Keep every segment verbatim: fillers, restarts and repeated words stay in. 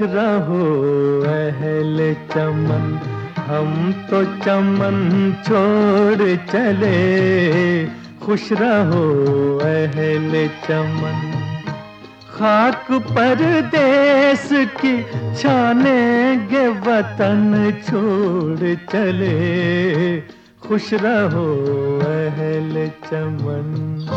रहो अहले चमन, हम तो चमन छोड़ चले। खुश रहो अहले चमन, खाक परदेस की छानेंगे वतन छोड़ चले। खुश रहो अहले चमन।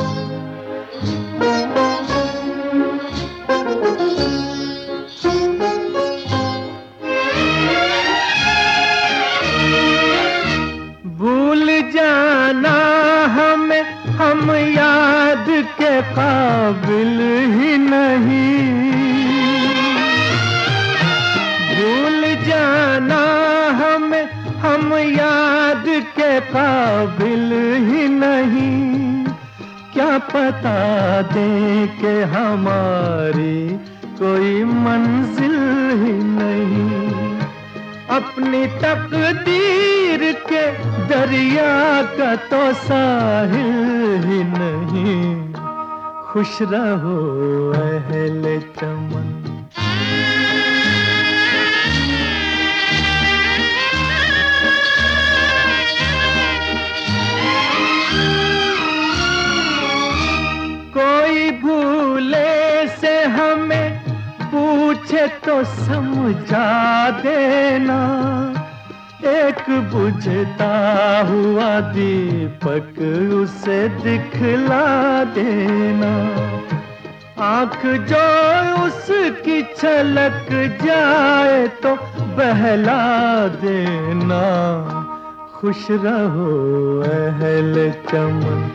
भूल जाना हमें, हम याद के काबिल ही नहीं। भूल जाना हमें, हम याद के काबिल ही नहीं। क्या पता दे कि हमारी कोई मंजिल ही नहीं। अपनी तकदीर के दरिया का तो साहिल ही नहीं। खुश रहो अहले चमन। कोई भूले से हमें पूछे तो समझा देना। एक बुझता हुआ दीपक उसे दिखला देना। आँख जो उसकी छलक जाए तो बहला देना। खुश रहो अहले चमन।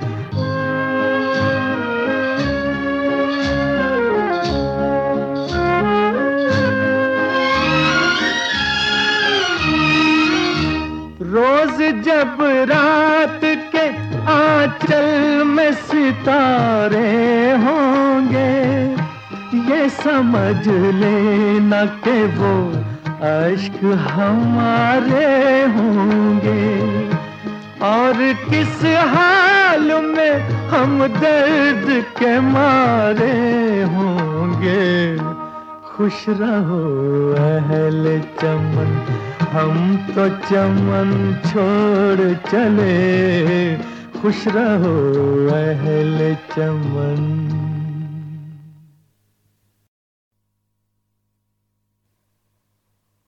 रोज जब रात के आंचल में सितारे होंगे, ये समझ लेना कि वो अश्क हमारे होंगे। और किस हाल में हम दर्द के मारे होंगे। खुश रहो अहले चमन, हम तो चमन छोड़ चले। खुश रहो अहले चमन।